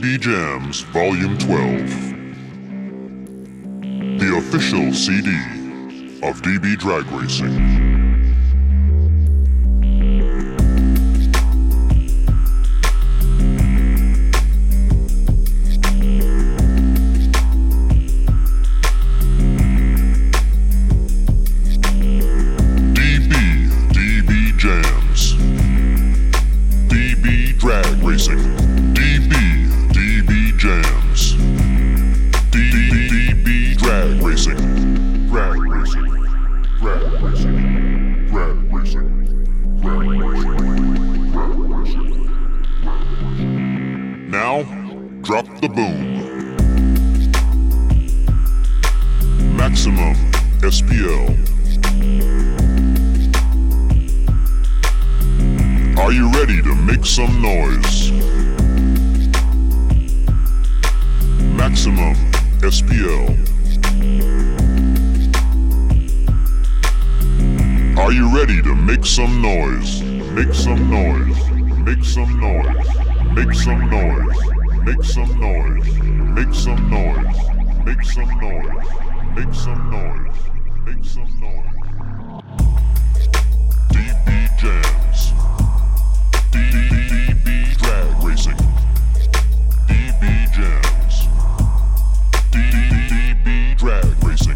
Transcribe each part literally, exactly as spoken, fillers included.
B Jams Volume twelve, the official C D of D B Drag Racing. Drag Racing, D B, D B Jams, D B, D B Drag Racing, Drag Racing, Drag Racing, Drag Racing, Drag Racing, Drag Racing. Now, drop the boom. Maximum S P L. Are you ready to make some noise? Maximum S P L. Are you ready to make some noise? Make some noise. Make some noise. Make some noise. Make some noise. Make some noise. Make some noise. Make some noise. Make some noise. D B Jams. D B Drag Racing, D B Jams, D B Drag Racing.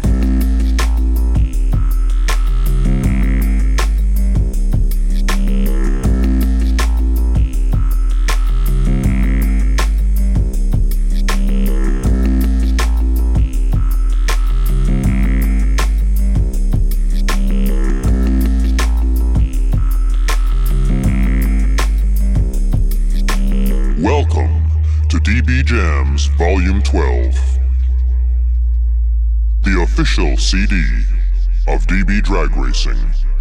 Welcome to D B Jams Volume twelve, the official C D of D B Drag Racing.